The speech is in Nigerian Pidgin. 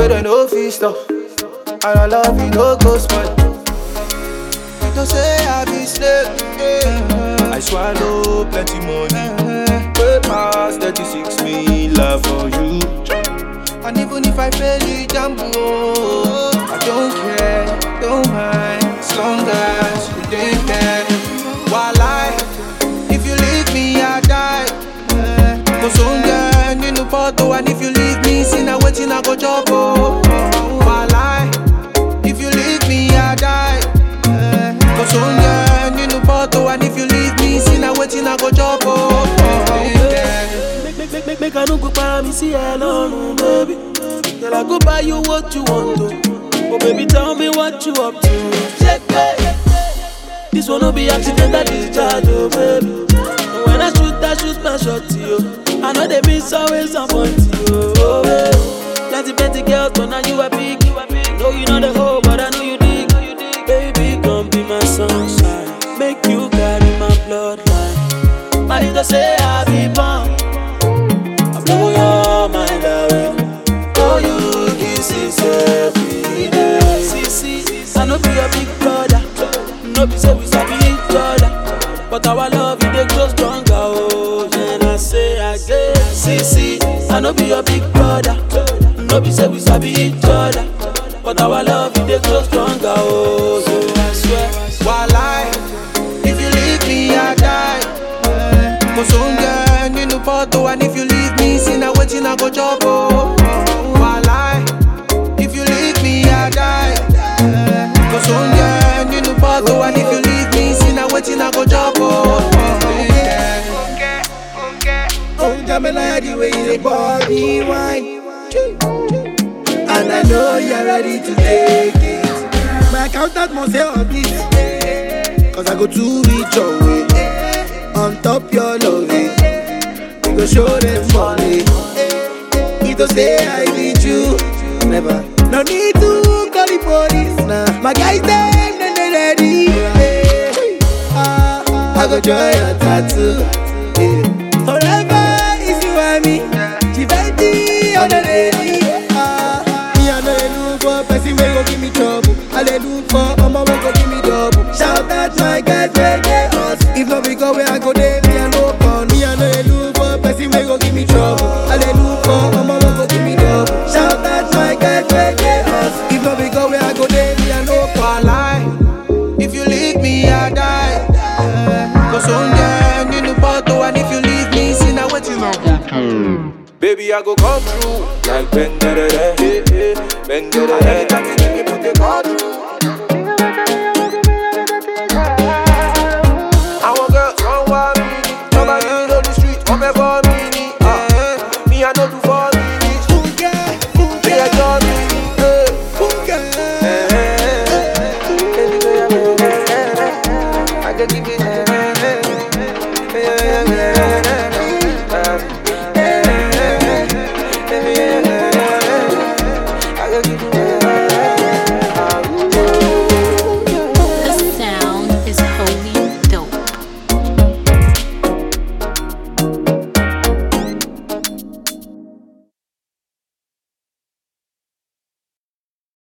where they no feast stop. And I love you, no go spoil. You don't say I be slave. I swallow plenty money. Way past 36 me love for you. And even if I fail you, jumbo, I don't care, don't mind. As long as you take care. While if you leave me, I die. Cause on girl in the photo, and if you leave me, see now waiting I go chop. While if you leave me, I die. Cause on girl in the photo, and if you leave me, see now waiting I go chop. Make I no go buy me see alone, baby. Girl, I go buy you what you want to. Oh baby, tell me what you up to. This one no be accidental discharge, oh baby. When I shoot my shot to you. I know they miss always on point to you. Oh baby, plenty girls, but now you a big. Know you know the whole, but I know you dig. Baby, come be my sunshine. Make you carry my bloodline. My little say I be born. Blow your mind away. Oh, you kisses every day. See, I know be your big brother. No be say we sabi each other, but our love it dey grow stronger. Oh, and I say again. See, I know be your big brother. No be say we sabi each other, but our love it dey grow stronger. Oh, so I swear. While if you leave me, I die. Cause on girl in the photo, and if you leave me, see now waiting I go chop. While if you leave me, I die. Cause on girl in the photo, and if you leave me, see now waiting I go chop. Oh, damn it, like the way you body wine. And I know you're ready to take it. My accountant must say all this. Cause I go to reach your way. On top your love, we go show them money. Need to say I need you. Never. No need to call the police now. My guys them then they ready. I go join your tattoo. Forever is you and me. Givenchy on the lady. Me I know look for person wey go give me trouble. I dey look for mama wey go give me double. Shout out my guys wey dey us. If not we go where I go there, me I no fun. Me I know look for person wey go give me trouble. I dey look for mama wey go give me double. Shout out my guys wey dey us. If not we go where I go there, me I no fun. If you leave me, I die. Cause on girl in the photo, and if you leave me, see now waiting I go do. Baby, I go come through like Ben Dere, Ben Dere. Anytime you need me, put the call through. I want girls run wild with me. Nobody on the street, come here for me. Me, I know do for me. Me, I join me. I can give it. I can give it.